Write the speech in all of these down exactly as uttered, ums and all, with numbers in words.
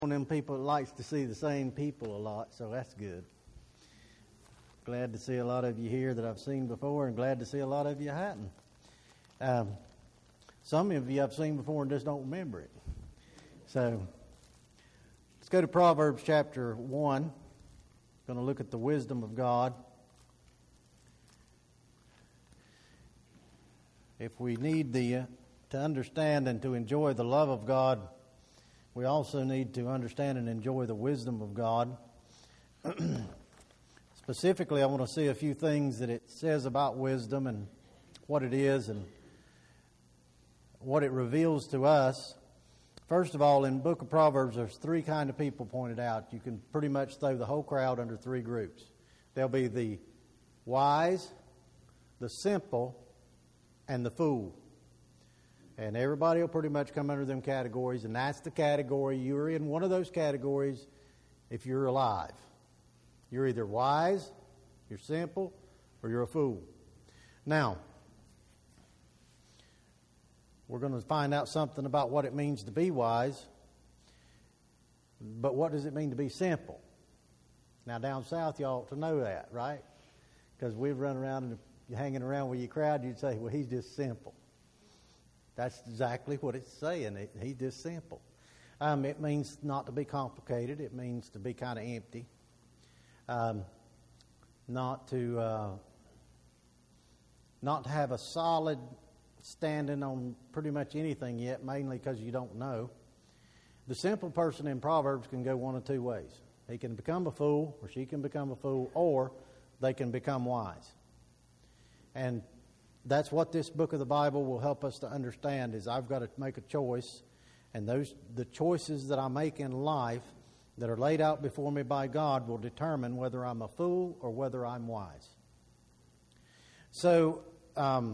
One of them people that likes to see the same people a lot, so that's good. Glad to see a lot of you here that I've seen before, and glad to see a lot of you I hadn't. Um, some of you I've seen before and just don't remember it. So let's go to Proverbs chapter one. Going to look at the wisdom of God. If we need the uh, to understand and to enjoy the love of God, we also need to understand and enjoy the wisdom of God. Specifically, I want to see a few things that it says about wisdom and what it is and what it reveals to us. First of all, in the book of Proverbs, there's three kind of people pointed out. You can pretty much throw the whole crowd under three groups. There'll be the wise, the simple, and the fool. And everybody will pretty much come under them categories, and that's the category. You're in one of those categories if you're alive. You're either wise, you're simple, or you're a fool. Now, we're going to find out something about what it means to be wise, but what does it mean to be simple? Now, down south, you ought to know that, right? Because we've run around and you're hanging around with your crowd, you'd say, well, he's just simple. That's exactly what it's saying. It, he's just simple. Um, it means not to be complicated. It means to be kind of empty. Um, not to uh, not to have a solid standing on pretty much anything yet, mainly because you don't know. The simple person in Proverbs can go one of two ways. He can become a fool, or she can become a fool, or they can become wise. And that's what this book of the Bible will help us to understand, is I've got to make a choice, and those the choices that I make in life that are laid out before me by God will determine whether I'm a fool or whether I'm wise. So um,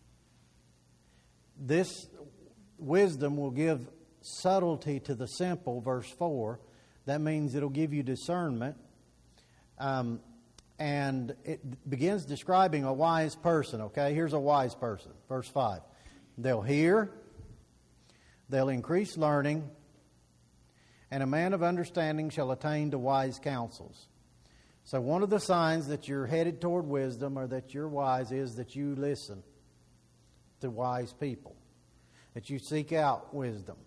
this wisdom will give subtlety to the simple, verse four. That means it'll give you discernment. Um And it begins describing a wise person, okay? Here's a wise person, verse five. They'll hear, they'll increase learning, and a man of understanding shall attain to wise counsels. So one of the signs that you're headed toward wisdom or that you're wise is that you listen to wise people, that you seek out wisdom.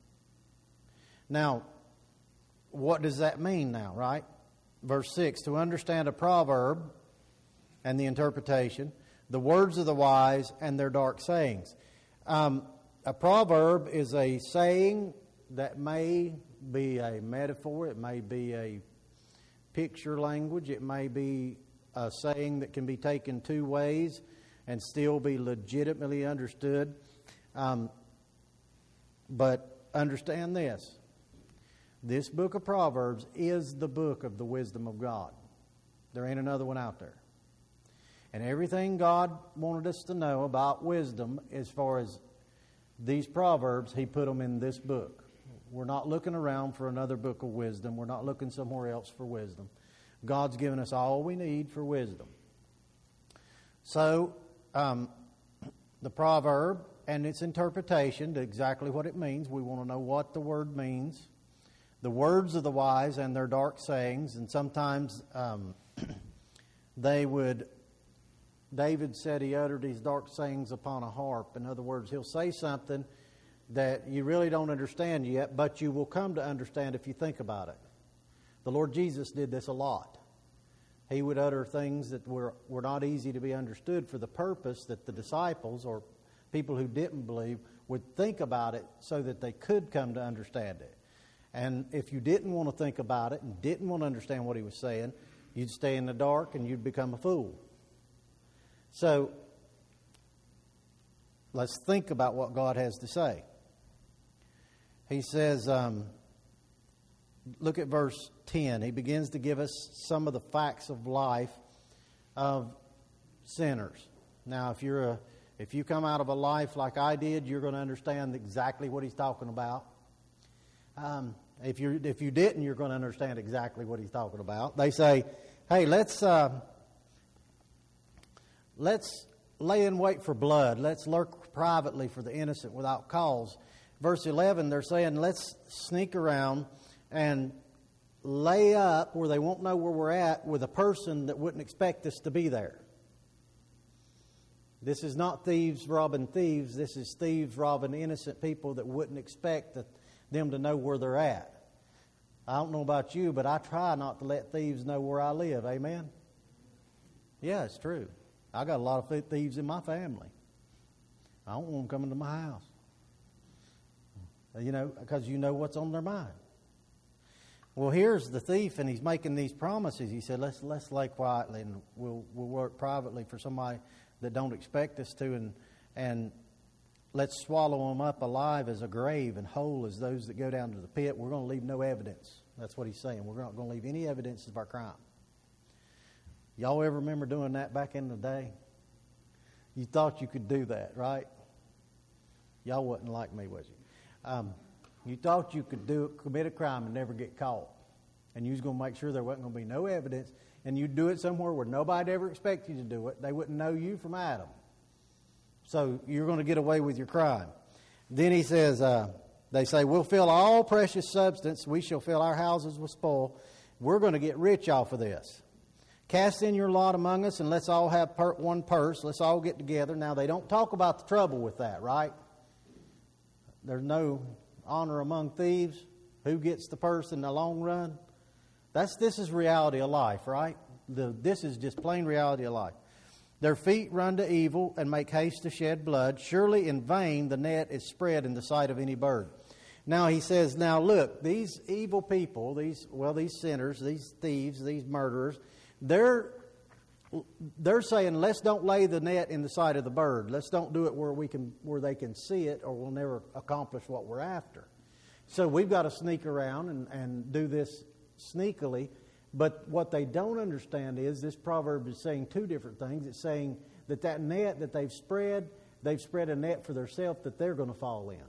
Now, what does that mean now, right? Verse six, to understand a proverb and the interpretation, the words of the wise and their dark sayings. Um, a proverb is a saying that may be a metaphor, it may be a picture language, it may be a saying that can be taken two ways and still be legitimately understood. Um, but understand this. This book of Proverbs is the book of the wisdom of God. There ain't another one out there. And everything God wanted us to know about wisdom as far as these Proverbs, He put them in this book. We're not looking around for another book of wisdom. We're not looking somewhere else for wisdom. God's given us all we need for wisdom. So, um, the proverb and its interpretation, to exactly what it means. We want to know what the word means. The words of the wise and their dark sayings, and sometimes um, they would, David said he uttered his dark sayings upon a harp. In other words, he'll say something that you really don't understand yet, but you will come to understand if you think about it. The Lord Jesus did this a lot. He would utter things that were, were not easy to be understood for the purpose that the disciples or people who didn't believe would think about it so that they could come to understand it. And if you didn't want to think about it and didn't want to understand what he was saying, you'd stay in the dark and you'd become a fool. So, let's think about what God has to say. He says, um, look at verse ten. He begins to give us some of the facts of life of sinners. Now, if you're a, if you come out of a life like I did, you're going to understand exactly what he's talking about. Um, if you if you didn't, you're going to understand exactly what he's talking about. They say, "Hey, let's uh, let's lay in wait for blood. Let's lurk privately for the innocent without cause." Verse eleven, they're saying, "Let's sneak around and lay up where they won't know where we're at with a person that wouldn't expect us to be there. This is not thieves robbing thieves. This is thieves robbing innocent people that wouldn't expect that, them to know where they're at. I don't know about you, but I try not to let thieves know where I live. Amen? Yeah, it's true. I got a lot of thieves in my family. I don't want them coming to my house. You know, because you know what's on their mind. Well, here's the thief, and he's making these promises. He said, let's let's lay quietly, and we'll we'll work privately for somebody that don't expect us to, and and let's swallow them up alive as a grave and whole as those that go down to the pit. We're going to leave no evidence. That's what he's saying. We're not going to leave any evidence of our crime. Y'all ever remember doing that back in the day? You thought you could do that, right? Y'all wasn't like me, was you? Um, you thought you could do commit a crime and never get caught. And you was going to make sure there wasn't going to be no evidence. And you'd do it somewhere where nobody ever expected you to do it. They wouldn't know you from Adam. So you're going to get away with your crime. Then he says, uh, they say, we'll fill all precious substance. We shall fill our houses with spoil. We're going to get rich off of this. Cast in your lot among us, and let's all have per- one purse. Let's all get together. Now, they don't talk about the trouble with that, right? There's no honor among thieves. Who gets the purse in the long run? That's this is reality of life, right? The, this is just plain reality of life. Their feet run to evil and make haste to shed blood. Surely in vain the net is spread in the sight of any bird. Now he says, now look, these evil people, these well, these sinners, these thieves, these murderers, they're they're saying, let's don't lay the net in the sight of the bird. Let's don't do it where we can where they can see it, or we'll never accomplish what we're after. So we've got to sneak around and, and do this sneakily. But what they don't understand is this proverb is saying two different things. It's saying that that net that they've spread, they've spread a net for themselves that they're going to fall in.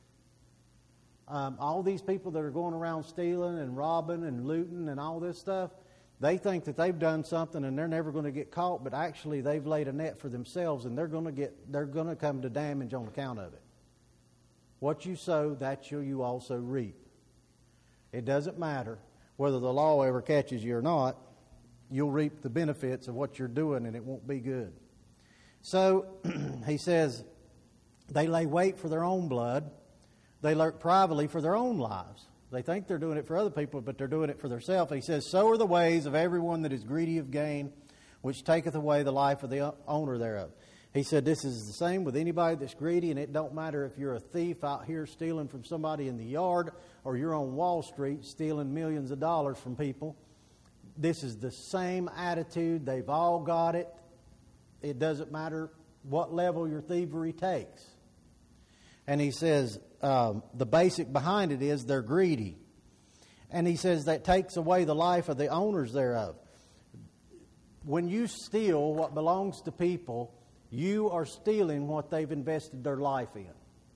Um, all these people that are going around stealing and robbing and looting and all this stuff, they think that they've done something and they're never going to get caught, but actually they've laid a net for themselves, and they're going to get they're going to come to damage on account of it. What you sow, that shall you also reap. It doesn't matter whether the law ever catches you or not. You'll reap the benefits of what you're doing, and it won't be good. So he says they lay wait for their own blood. They lurk privately for their own lives. They think they're doing it for other people, but they're doing it for themselves. He says, so are the ways of everyone that is greedy of gain, which taketh away the life of the owner thereof. He said this is the same with anybody that's greedy, and it don't matter if you're a thief out here stealing from somebody in the yard, or you're on Wall Street stealing millions of dollars from people. This is the same attitude. They've all got it. It doesn't matter what level your thievery takes. And he says um, the basic behind it is they're greedy. And he says that takes away the life of the owners thereof. When you steal what belongs to people, you are stealing what they've invested their life in.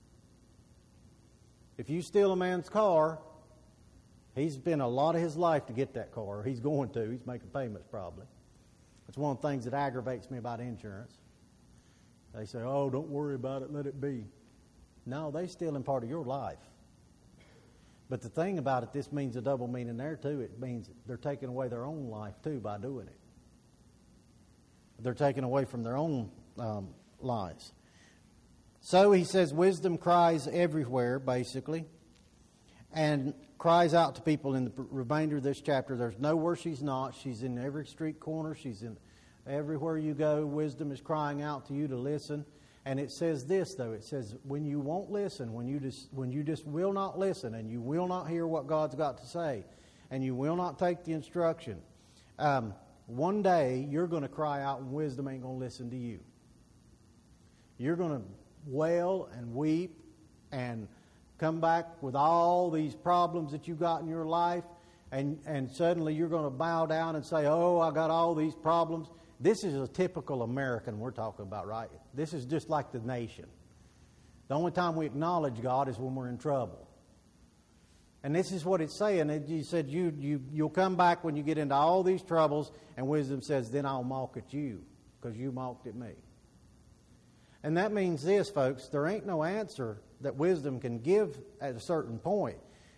If you steal a man's car, he's spent a lot of his life to get that car. He's going to. He's making payments probably. It's one of the things that aggravates me about insurance. They say, oh, don't worry about it, let it be. No, they're stealing part of your life. But the thing about it, this means a double meaning there too. It means they're taking away their own life too by doing it. They're taking away from their own um, lives. So he says wisdom cries everywhere, basically, and cries out to people in the remainder of this chapter. There's nowhere she's not. She's in every street corner. She's in everywhere you go. Wisdom is crying out to you to listen. And it says this, though. It says, when you won't listen, when you just when you just will not listen, and you will not hear what God's got to say, and you will not take the instruction, um, one day you're going to cry out and wisdom ain't going to listen to you. You're going to wail and weep and come back with all these problems that you got in your life, and, and suddenly you're going to bow down and say, oh, I got all these problems. This is a typical American we're talking about, right? This is just like the nation. The only time we acknowledge God is when we're in trouble. And this is what it's saying. It, you said you, you, you'll come back when you get into all these troubles, and wisdom says, then I'll mock at you because you mocked at me. And that means this, folks, there ain't no answer that wisdom can give at a certain point.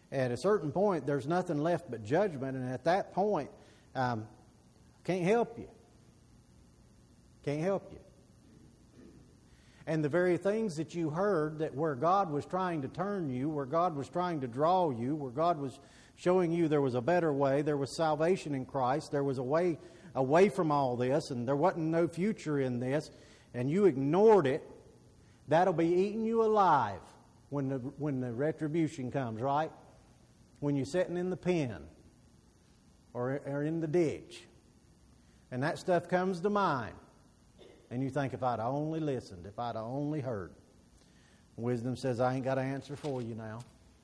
At a certain point, there's nothing left but judgment, and at that point, um, can't help you. Can't help you. And the very things that you heard, that where God was trying to turn you, where God was trying to draw you, where God was showing you there was a better way, there was salvation in Christ, there was a way away from all this, and there wasn't no future in this, and you ignored it, that'll be eating you alive when the, when the retribution comes, right? When you're sitting in the pen or, or in the ditch, and that stuff comes to mind. And you think, if I'd only listened, if I'd only heard. Wisdom says, I ain't got an answer for you now.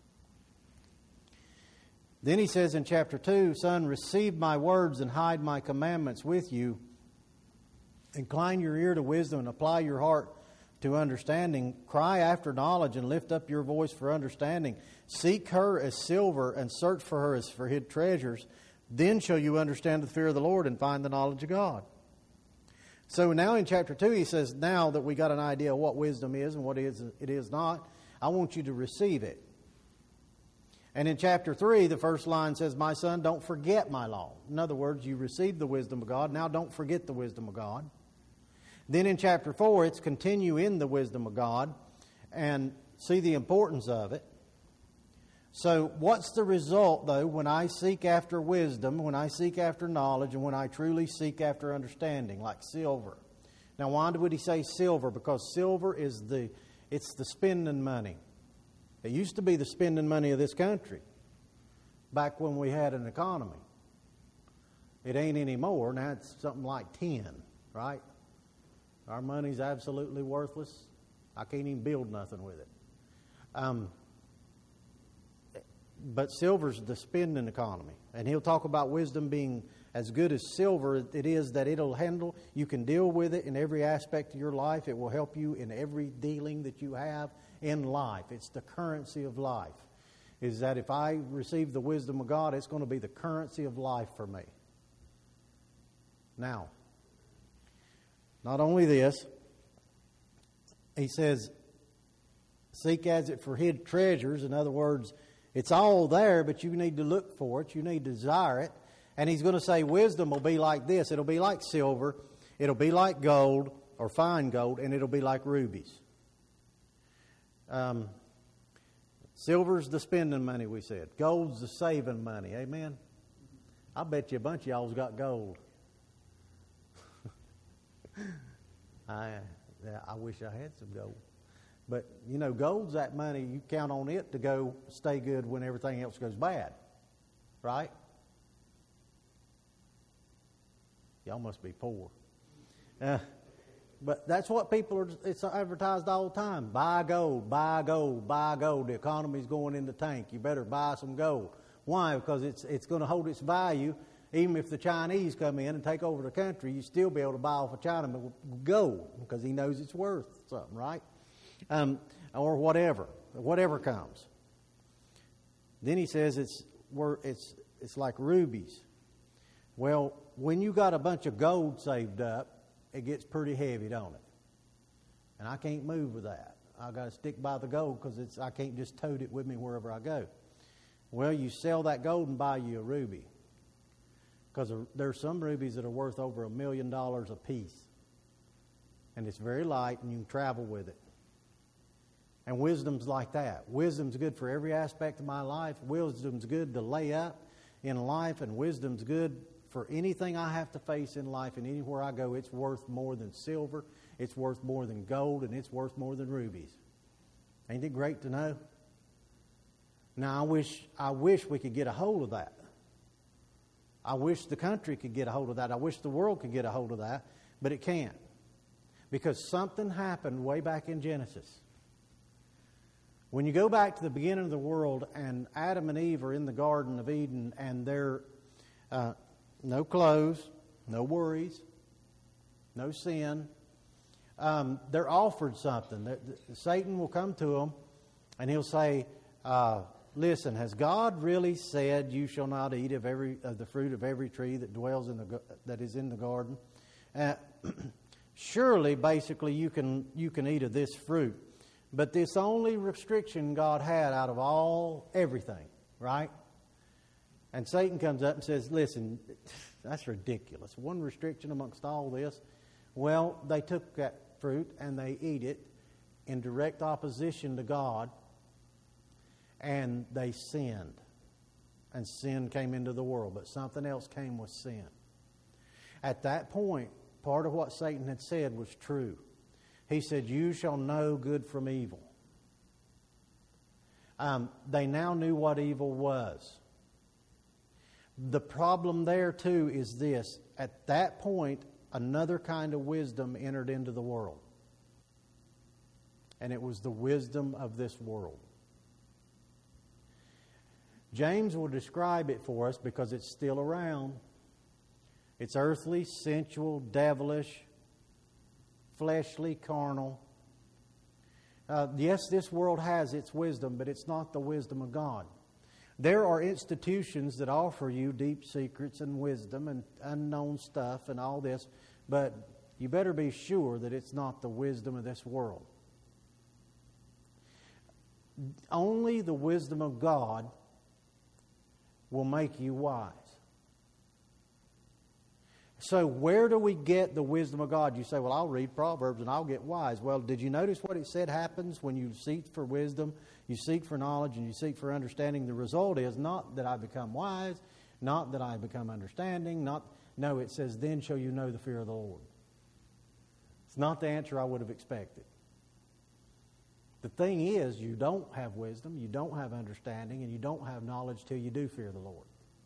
Then he says in chapter two, Son, receive my words and hide my commandments with you. Incline your ear to wisdom and apply your heart to understanding. Cry after knowledge and lift up your voice for understanding. Seek her as silver and search for her as for hid treasures. Then shall you understand the fear of the Lord and find the knowledge of God. So now in chapter two, he says, now that we got an idea of what wisdom is and what it is, it is not, I want you to receive it. And in chapter three, the first line says, my son, don't forget my law. In other words, you received the wisdom of God. Now don't forget the wisdom of God. Then in chapter four, it's continue in the wisdom of God and see the importance of it. So what's the result, though, when I seek after wisdom, when I seek after knowledge, and when I truly seek after understanding, like silver? Now, why would he say silver? Because silver is the, it's the spending money. It used to be the spending money of this country back when we had an economy. It ain't anymore. Now it's something like ten, right? Our money's absolutely worthless. I can't even build nothing with it. Um... But silver's the spending economy. And he'll talk about wisdom being as good as silver it is, that it'll handle, you can deal with it in every aspect of your life. It will help you in every dealing that you have in life. It's the currency of life. Is that if I receive the wisdom of God, it's going to be the currency of life for me. Now, not only this, he says, seek as it for hid treasures. In other words, it's all there, but you need to look for it. You need to desire it. And he's going to say wisdom will be like this. It'll be like silver. It'll be like gold or fine gold, and it'll be like rubies. Um, silver's the spending money, we said. Gold's the saving money. Amen? I bet you a bunch of y'all's got gold. I, I wish I had some gold. But, you know, gold's that money, you count on it to go stay good when everything else goes bad. Right? Y'all must be poor. Uh, but that's what people are, it's advertised all the time. Buy gold, buy gold, buy gold. The economy's going in the tank. You better buy some gold. Why? Because it's it's going to hold its value. Even if the Chinese come in and take over the country, you still be able to buy off a Chinaman with gold because he knows it's worth something, right? Um, or whatever, whatever comes. Then he says it's it's it's like rubies. Well, when you got a bunch of gold saved up, it gets pretty heavy, don't it? And I can't move with that. I got to stick by the gold because it's I can't just tote it with me wherever I go. Well, you sell that gold and buy you a ruby, because there's some rubies that are worth over a million dollars a piece, and it's very light, and you can travel with it. And wisdom's like that. Wisdom's good for every aspect of my life. Wisdom's good to lay up in life, and wisdom's good for anything I have to face in life, and anywhere I go, it's worth more than silver, it's worth more than gold, and it's worth more than rubies. Ain't it great to know? Now, I wish I wish we could get a hold of that. I wish the country could get a hold of that. I wish the world could get a hold of that, but it can't. Because something happened way back in Genesis. When you go back to the beginning of the world and Adam and Eve are in the Garden of Eden and they're uh, no clothes, no worries, no sin, um, they're offered something. The, the, Satan will come to them and he'll say, uh, listen, has God really said you shall not eat of every of the fruit of every tree that dwells in the that is in the garden? Uh, surely, basically, you can you can eat of this fruit. But this only restriction God had out of all everything, right? And Satan comes up and says, listen, that's ridiculous. One restriction amongst all this. Well, they took that fruit and they eat it in direct opposition to God, and they sinned. And sin came into the world, but something else came with sin. At that point, part of what Satan had said was true. He said, you shall know good from evil. Um, they now knew what evil was. The problem there, too, is this. At that point, another kind of wisdom entered into the world. And it was the wisdom of this world. James will describe it for us because it's still around. It's earthly, sensual, devilish, fleshly, carnal. Uh, yes, this world has its wisdom, but it's not the wisdom of God. There are institutions that offer you deep secrets and wisdom and unknown stuff and all this, but you better be sure that it's not the wisdom of this world. Only the wisdom of God will make you wise. So where do we get the wisdom of God? You say, well, I'll read Proverbs and I'll get wise. Well, did you notice what it said happens when you seek for wisdom, you seek for knowledge, and you seek for understanding? The result is not that I become wise, not that I become understanding, not no, it says, then shall you know the fear of the Lord. It's not the answer I would have expected. The thing is, you don't have wisdom, you don't have understanding, and you don't have knowledge till you do fear the Lord.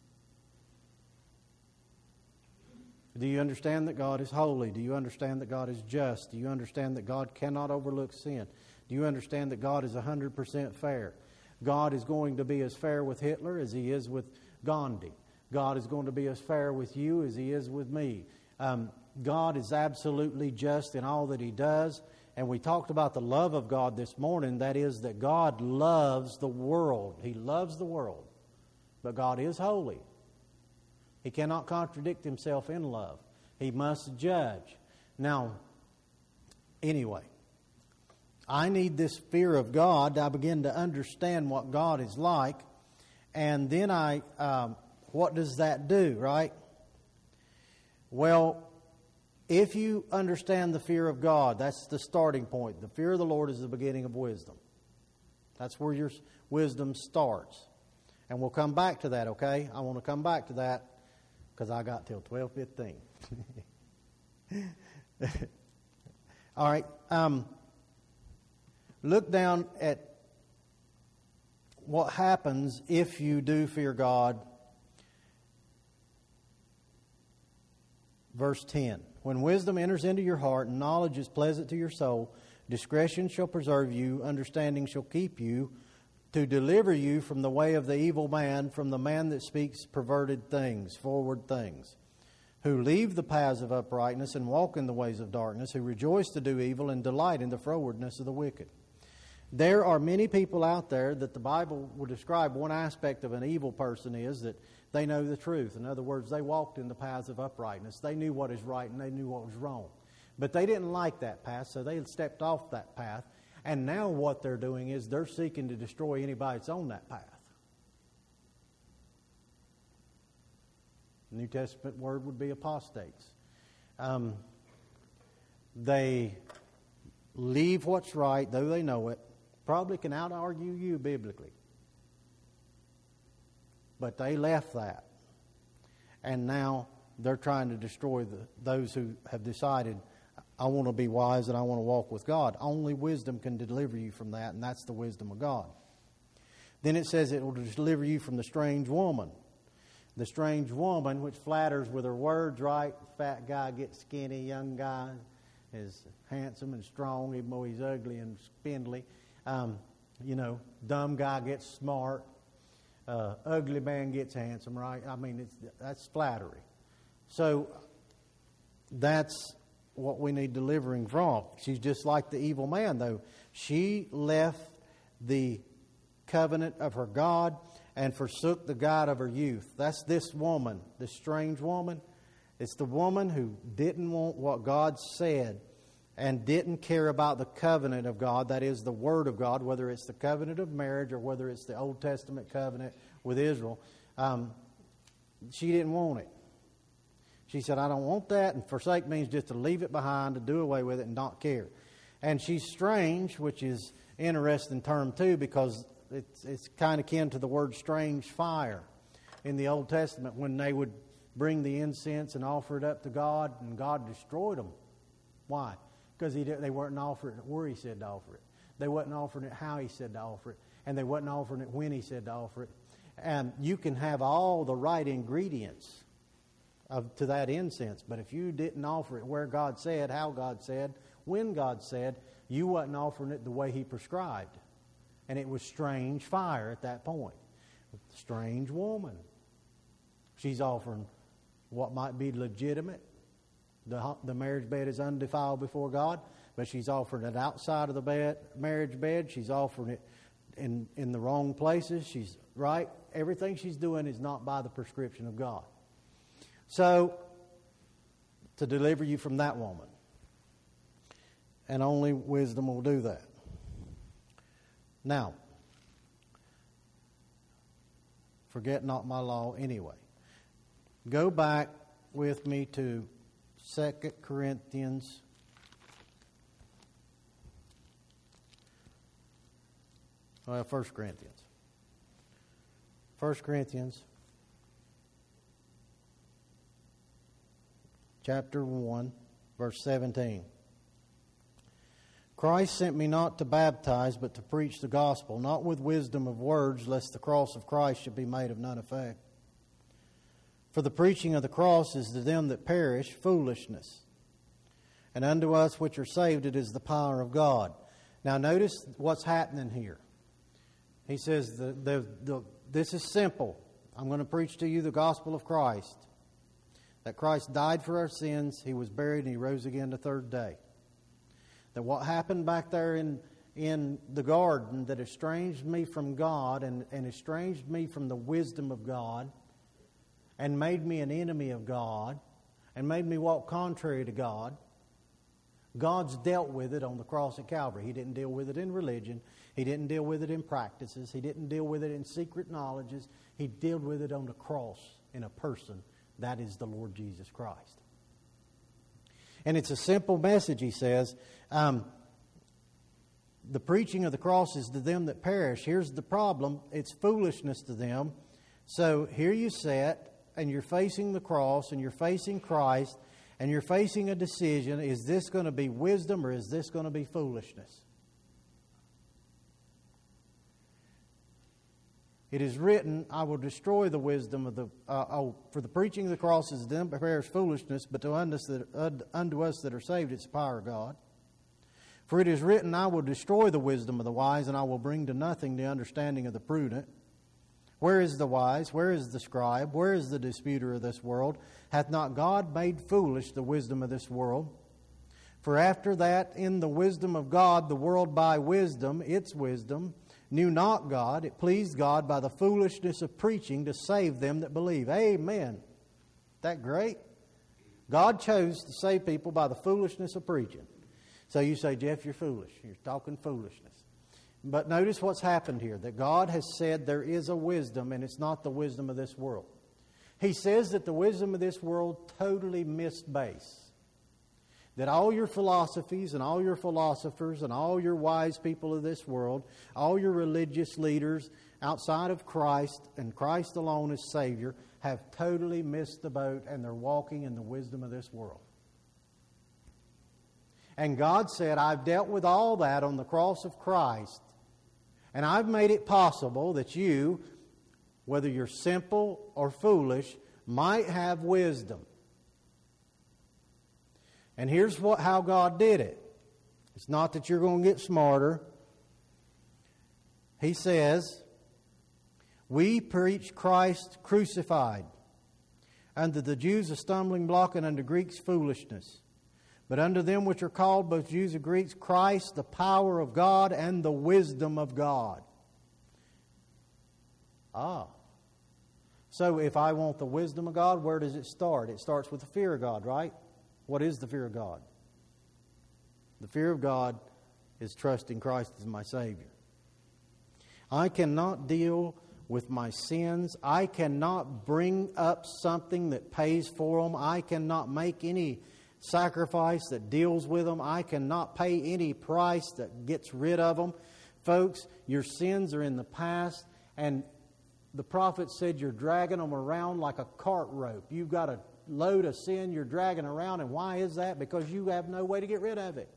Do you understand that God is holy? Do you understand that God is just? Do you understand that God cannot overlook sin? Do you understand that God is one hundred percent fair? God is going to be as fair with Hitler as He is with Gandhi. God is going to be as fair with you as He is with me. Um, God is absolutely just in all that He does. And we talked about the love of God this morning. That is that God loves the world. He loves the world. But God is holy. He cannot contradict Himself in love. He must judge. Now, anyway, I need this fear of God. I begin to understand what God is like. And then I, um, what does that do, right? Well, if you understand the fear of God, that's the starting point. The fear of the Lord is the beginning of wisdom. That's where your wisdom starts. And we'll come back to that, okay? I want to come back to that because I got till twelve fifteen. All right. Um, look down at what happens if you do fear God. Verse ten. When wisdom enters into your heart and knowledge is pleasant to your soul, discretion shall preserve you, understanding shall keep you, to deliver you from the way of the evil man, from the man that speaks perverted things, forward things, who leave the paths of uprightness and walk in the ways of darkness, who rejoice to do evil and delight in the frowardness of the wicked. There are many people out there that the Bible will describe. One aspect of an evil person is that they know the truth. In other words, they walked in the paths of uprightness. They knew what is right and they knew what was wrong. But they didn't like that path, so they stepped off that path. And now what they're doing is they're seeking to destroy anybody that's on that path. The New Testament word would be apostates. Um, they leave what's right, though they know it. Probably can out-argue you biblically. But they left that. And now they're trying to destroy the, those who have decided, I want to be wise and I want to walk with God. Only wisdom can deliver you from that, and that's the wisdom of God. Then it says it will deliver you from the strange woman. The strange woman, which flatters with her words, right? Fat guy gets skinny, young guy is handsome and strong, even though he's ugly and spindly. Um, you know, dumb guy gets smart. Uh, ugly man gets handsome, right? I mean, it's, that's flattery. So that's what we need delivering from. She's just like the evil man, though. She left the covenant of her God and forsook the God of her youth. That's this woman, this strange woman. It's the woman who didn't want what God said and didn't care about the covenant of God, that is the Word of God, whether it's the covenant of marriage or whether it's the Old Testament covenant, with Israel. Um, she didn't want it. She said, I don't want that, and forsake means just to leave it behind, to do away with it and not care. And she's strange, which is an interesting term too, because it's, it's kind of akin to the word strange fire in the Old Testament, when they would bring the incense and offer it up to God, and God destroyed them. Why? Because he did, they weren't offering it where He said to offer it. They wasn't offering it how He said to offer it. And they wasn't offering it when He said to offer it. And you can have all the right ingredients of, to that incense, but if you didn't offer it where God said, how God said, when God said, you wasn't offering it the way He prescribed. And it was strange fire at that point. Strange woman. She's offering what might be legitimate. The, the marriage bed is undefiled before God, but she's offering it outside of the bed, marriage bed. She's offering it in, in the wrong places. She's right. Everything she's doing is not by the prescription of God. So, to deliver you from that woman. And only wisdom will do that. Now, forget not my law anyway. Go back with me to Second Corinthians well, First Corinthians. First Corinthians chapter one, verse seventeen. Christ sent me not to baptize, but to preach the gospel, not with wisdom of words, lest the cross of Christ should be made of none effect. For the preaching of the cross is to them that perish foolishness, and unto us which are saved it is the power of God. Now notice what's happening here. He says, the, the, the, this is simple. I'm going to preach to you the gospel of Christ. That Christ died for our sins, He was buried, and He rose again the third day. That what happened back there in, in the garden that estranged me from God and, and estranged me from the wisdom of God and made me an enemy of God and made me walk contrary to God, God's dealt with it on the cross at Calvary. He didn't deal with it in religion. He didn't deal with it in practices. He didn't deal with it in secret knowledges. He dealt with it on the cross in a person. That is the Lord Jesus Christ. And it's a simple message, he says. Um, the preaching of the cross is to them that perish. Here's the problem. It's foolishness to them. So here you sit, and you're facing the cross, and you're facing Christ, and you're facing a decision. Is this going to be wisdom, or is this going to be foolishness? It is written, I will destroy the wisdom of the... Uh, oh, for the preaching of the cross is to them that perish foolishness, but to us, that, unto us that are saved it's the power of God. For it is written, I will destroy the wisdom of the wise, and I will bring to nothing the understanding of the prudent. Where is the wise? Where is the scribe? Where is the disputer of this world? Hath not God made foolish the wisdom of this world? For after that, in the wisdom of God, the world by wisdom, its wisdom, knew not God. It pleased God by the foolishness of preaching to save them that believe. Amen. Isn't that great? God chose to save people by the foolishness of preaching. So you say, Jeff, you're foolish. You're talking foolishness. But notice what's happened here. That God has said there is a wisdom, and it's not the wisdom of this world. He says that the wisdom of this world totally missed base. That all your philosophies and all your philosophers and all your wise people of this world, all your religious leaders outside of Christ and Christ alone as Savior, have totally missed the boat, and they're walking in the wisdom of this world. And God said, I've dealt with all that on the cross of Christ, and I've made it possible that you, whether you're simple or foolish, might have wisdom. And here's what how God did it. It's not that you're going to get smarter. He says, we preach Christ crucified, unto the Jews a stumbling block, and unto Greeks foolishness. But unto them which are called, both Jews and Greeks, Christ, the power of God and the wisdom of God. Ah. So if I want the wisdom of God, where does it start? It starts with the fear of God, right? What is the fear of God? The fear of God is trusting Christ as my Savior. I cannot deal with my sins. I cannot bring up something that pays for them. I cannot make any sacrifice that deals with them. I cannot pay any price that gets rid of them. Folks, your sins are in the past, and the prophet said you're dragging them around like a cart rope. You've got a load of sin you're dragging around, and why is that? Because you have no way to get rid of it.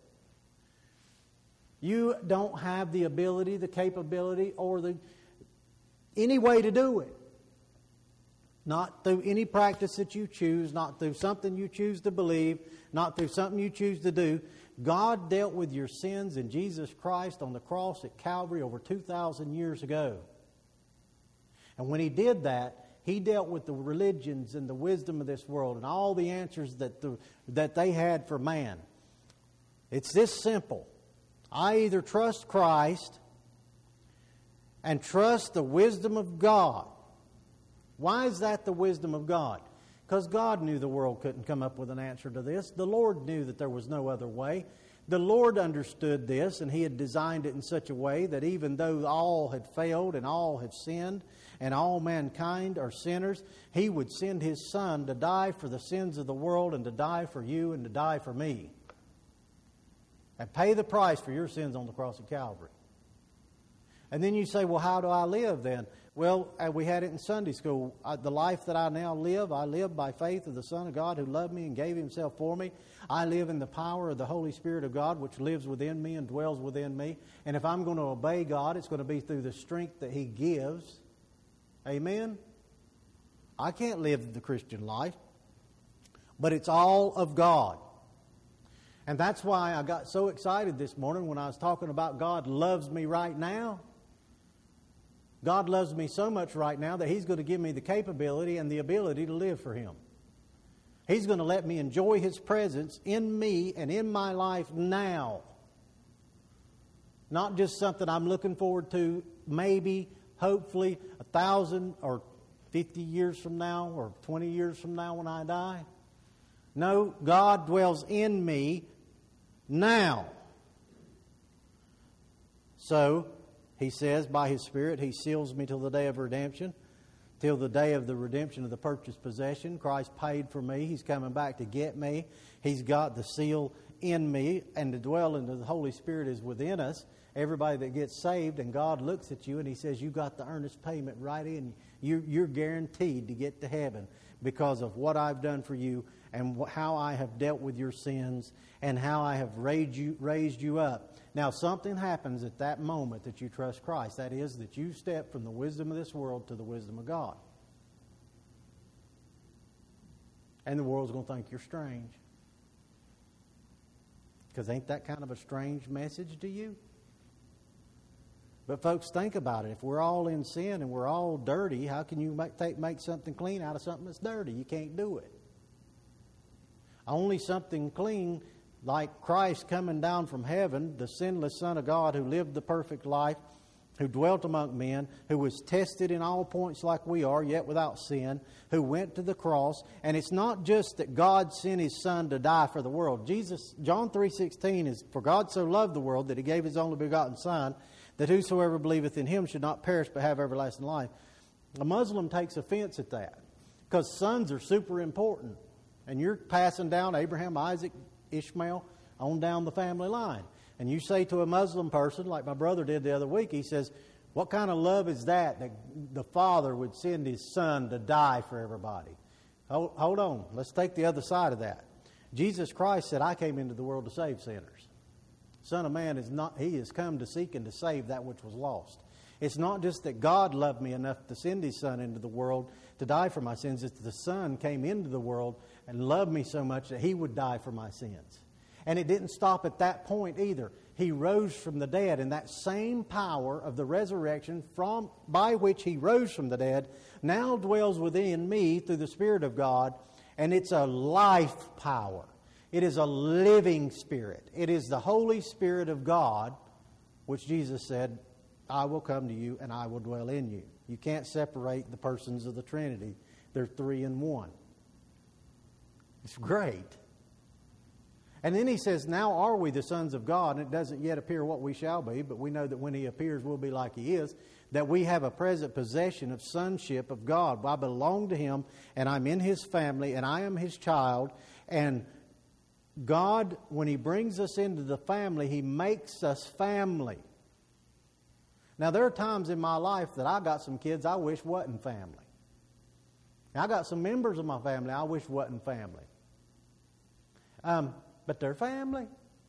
You don't have the ability, the capability, or the any way to do it. Not through any practice that you choose, not through something you choose to believe, not through something you choose to do. God dealt with your sins in Jesus Christ on the cross at Calvary over two thousand years ago. And when He did that, He dealt with the religions and the wisdom of this world and all the answers that, the, that they had for man. It's this simple. I either trust Christ and trust the wisdom of God. Why is that the wisdom of God? Because God knew the world couldn't come up with an answer to this. The Lord knew that there was no other way. The Lord understood this, and He had designed it in such a way that even though all had failed and all have sinned and all mankind are sinners, He would send His Son to die for the sins of the world and to die for you and to die for me. And pay the price for your sins on the cross of Calvary. And then you say, well, how do I live then? Well, we had it in Sunday school. The life that I now live, I live by faith of the Son of God who loved me and gave Himself for me. I live in the power of the Holy Spirit of God, which lives within me and dwells within me. And if I'm going to obey God, it's going to be through the strength that He gives. Amen? I can't live the Christian life, but it's all of God. And that's why I got so excited this morning when I was talking about God loves me right now. God loves me so much right now that He's going to give me the capability and the ability to live for Him. He's going to let me enjoy His presence in me and in my life now. Not just something I'm looking forward to maybe, hopefully, a thousand or fifty years from now or twenty years from now when I die. No, God dwells in me now. So, He says, by His Spirit, He seals me till the day of redemption, till the day of the redemption of the purchased possession. Christ paid for me. He's coming back to get me. He's got the seal in me, and to dwell into the Holy Spirit is within us. Everybody that gets saved, and God looks at you and He says, you got the earnest payment right in. You're, you're guaranteed to get to heaven because of what I've done for you and how I have dealt with your sins and how I have raised you, raised you up. Now, something happens at that moment that you trust Christ. That is, that you step from the wisdom of this world to the wisdom of God. And the world's going to think you're strange. Because ain't that kind of a strange message to you? But folks, think about it. If we're all in sin and we're all dirty, how can you make, take, make something clean out of something that's dirty? You can't do it. Only something clean, like Christ coming down from heaven, the sinless Son of God who lived the perfect life, who dwelt among men, who was tested in all points like we are, yet without sin, who went to the cross. And it's not just that God sent His Son to die for the world. Jesus, John three sixteen is, for God so loved the world that He gave His only begotten Son, that whosoever believeth in Him should not perish but have everlasting life. A Muslim takes offense at that because sons are super important. And you're passing down Abraham, Isaac, Ishmael on down the family line. And you say to a Muslim person, like my brother did the other week, he says, what kind of love is that, that the Father would send His Son to die for everybody? Hold, hold on. Let's take the other side of that. Jesus Christ said, I came into the world to save sinners. Son of Man is not, He has come to seek and to save that which was lost. It's not just that God loved me enough to send His Son into the world to die for my sins. It's the Son came into the world and loved me so much that He would die for my sins. And it didn't stop at that point either. He rose from the dead, and that same power of the resurrection from by which He rose from the dead now dwells within me through the Spirit of God, and it's a life power. It is a living Spirit. It is the Holy Spirit of God, which Jesus said, I will come to you and I will dwell in you. You can't separate the persons of the Trinity. They're three in one. It's great. And then He says, now are we the sons of God, and it doesn't yet appear what we shall be, but we know that when He appears, we'll be like He is. that we have a present possession of sonship of God. I belong to Him, and I'm in His family, and I am His child. And God, when He brings us into the family, He makes us family. Now, there are times in my life that I got some kids I wish wasn't family. I got some members of my family I wish wasn't family. Um, but they're family.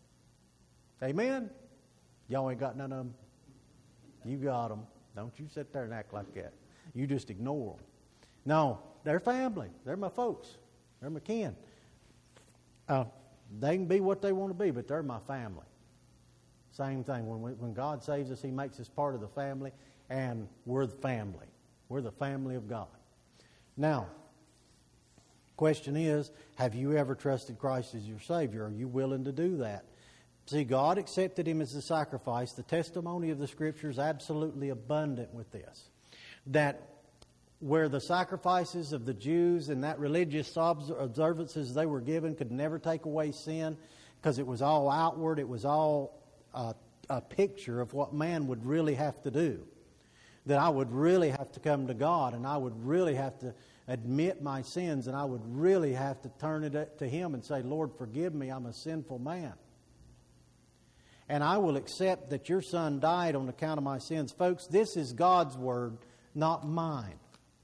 Amen? Y'all ain't got none of them. You got them. Don't you sit there and act like that. You just ignore them. No, they're family. They're my folks. They're my kin. Uh, they can be what they want to be, but they're my family. Same thing. When we, when God saves us, He makes us part of the family, and we're the family. We're the family of God. Now, question is, have you ever trusted Christ as your Savior? Are you willing to do that? See, God accepted Him as the sacrifice. The testimony of the Scripture is absolutely abundant with this. That where the sacrifices of the Jews and that religious observances they were given could never take away sin, because it was all outward, it was all uh, a picture of what man would really have to do. That I would really have to come to God, and I would really have to admit my sins, and I would really have to turn it to Him and say, Lord, forgive me, I'm a sinful man. And I will accept that your Son died on account of my sins. Folks, this is God's word, not mine.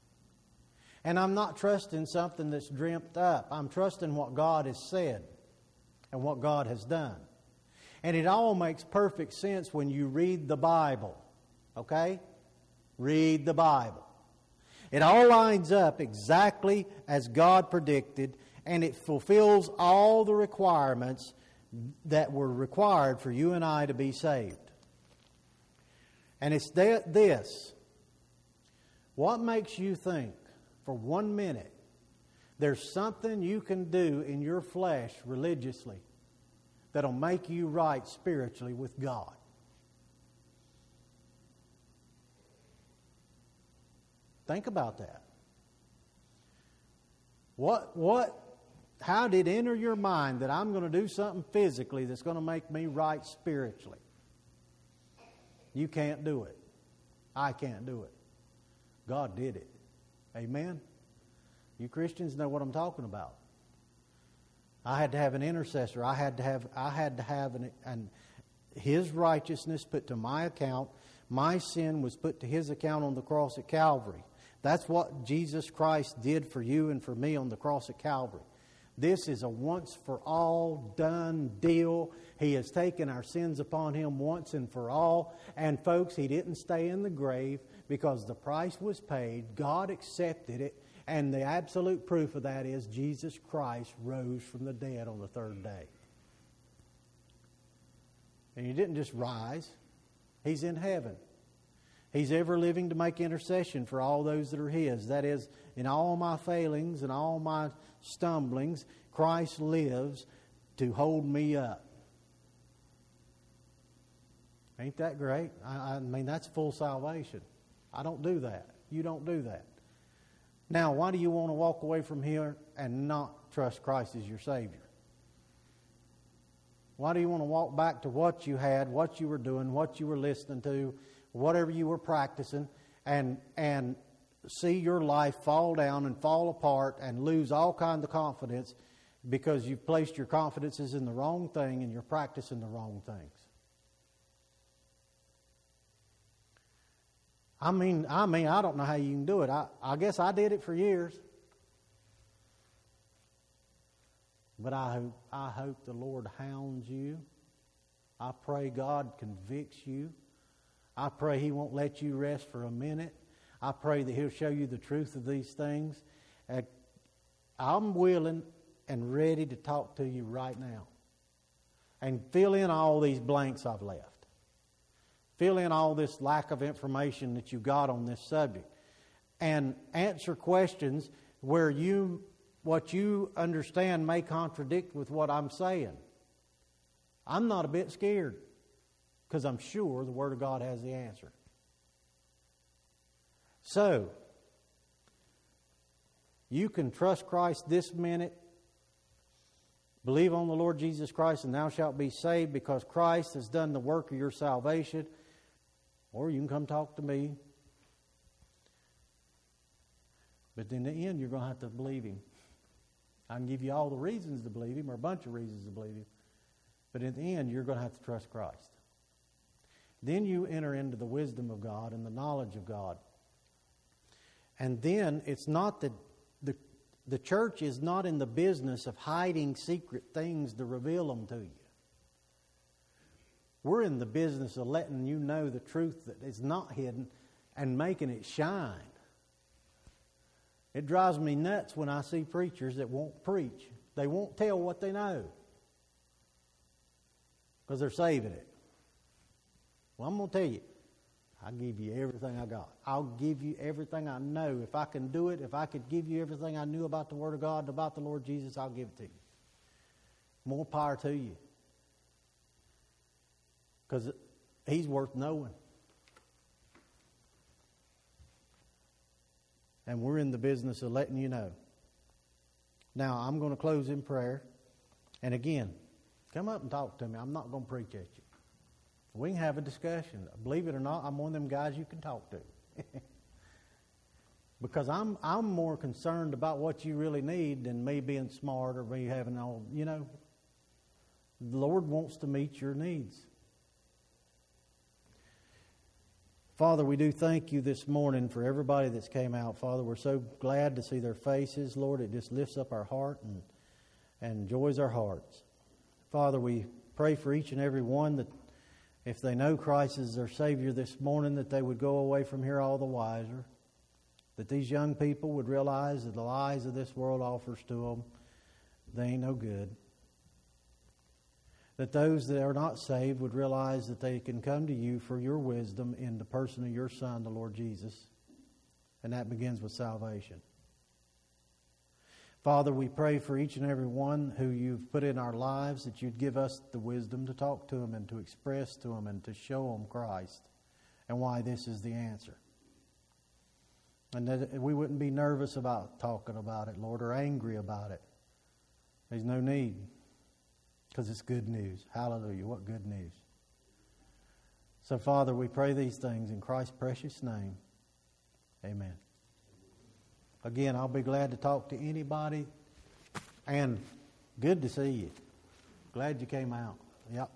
And I'm not trusting something that's dreamt up. I'm trusting what God has said and what God has done. And it all makes perfect sense when you read the Bible. Okay? Read the Bible. It all lines up exactly as God predicted, and it fulfills all the requirements that were required for you and I to be saved. And it's that this. What makes you think for one minute there's something you can do in your flesh religiously that'll make you right spiritually with God? Think about that. What, what, how did it enter your mind that I'm going to do something physically that's going to make me right spiritually? You can't do it. I can't do it. God did it. Amen? You Christians know what I'm talking about. I had to have an intercessor. I had to have, I had to have an, an, His righteousness put to my account. My sin was put to His account on the cross at Calvary. That's what Jesus Christ did for you and for me on the cross at Calvary. This is a once-for-all done deal. He has taken our sins upon Him once and for all. And folks, He didn't stay in the grave because the price was paid. God accepted it. And the absolute proof of that is Jesus Christ rose from the dead on the third day. And He didn't just rise. He's in heaven. He's ever living to make intercession for all those that are His. That is, in all my failings and all my stumblings, Christ lives to hold me up. Ain't that great? I, I mean, that's full salvation. I don't do that. You don't do that. Now, why do you want to walk away from here and not trust Christ as your Savior? Why do you want to walk back to what you had, what you were doing, what you were listening to, whatever you were practicing, and and see your life fall down and fall apart and lose all kinds of confidence because you've placed your confidences in the wrong thing and you're practicing the wrong things? I mean, I mean, I don't know how you can do it. I, I guess I did it for years. But I hope, I hope the Lord hounds you. I pray God convicts you. I pray He won't let you rest for a minute. I pray that He'll show you the truth of these things. Uh, I'm willing and ready to talk to you right now. And fill in all these blanks I've left. Fill in all this lack of information that you got on this subject. And answer questions where you, what you understand may contradict with what I'm saying. I'm not a bit scared, because I'm sure the Word of God has the answer. So, you can trust Christ this minute. Believe on the Lord Jesus Christ and thou shalt be saved, because Christ has done the work of your salvation. Or you can come talk to me But in the end, you're going to have to believe Him. I can give you all the reasons to believe Him, or a bunch of reasons to believe Him. But in the end, you're going to have to trust Christ. Then you enter into the wisdom of God and the knowledge of God. And then it's not that the, the church is not in the business of hiding secret things to reveal them to you. We're in the business of letting you know the truth that is not hidden and making it shine. It drives me nuts when I see preachers that won't preach. They won't tell what they know because they're saving it. Well, I'm going to tell you, I'll give you everything I got. I'll give you everything I know. If I can do it, if I could give you everything I knew about the Word of God and about the Lord Jesus, I'll give it to you. More power to you. Because He's worth knowing. And we're in the business of letting you know. Now, I'm going to close in prayer. And again, come up and talk to me. I'm not going to preach at you. We can have a discussion. Believe it or not, I'm one of them guys you can talk to. Because I'm I'm more concerned about what you really need than me being smart or me having all, you know. The Lord wants to meet your needs. Father, we do thank you this morning for everybody that's came out. Father, we're so glad to see their faces. Lord, it just lifts up our heart and, and joys our hearts. Father, we pray for each and every one that if they know Christ as their Savior this morning, that they would go away from here all the wiser. That these young people would realize that the lies of this world offers to them, they ain't no good. That those that are not saved would realize that they can come to you for your wisdom in the person of your Son, the Lord Jesus. And that begins with salvation. Father, we pray for each and every one who you've put in our lives, that you'd give us the wisdom to talk to them and to express to them and to show them Christ and why this is the answer. And that we wouldn't be nervous about talking about it, Lord, or angry about it. There's no need, because it's good news. Hallelujah, what good news. So, Father, we pray these things in Christ's precious name. Amen. Again, I'll be glad to talk to anybody. And good to see you. Glad you came out. Yep.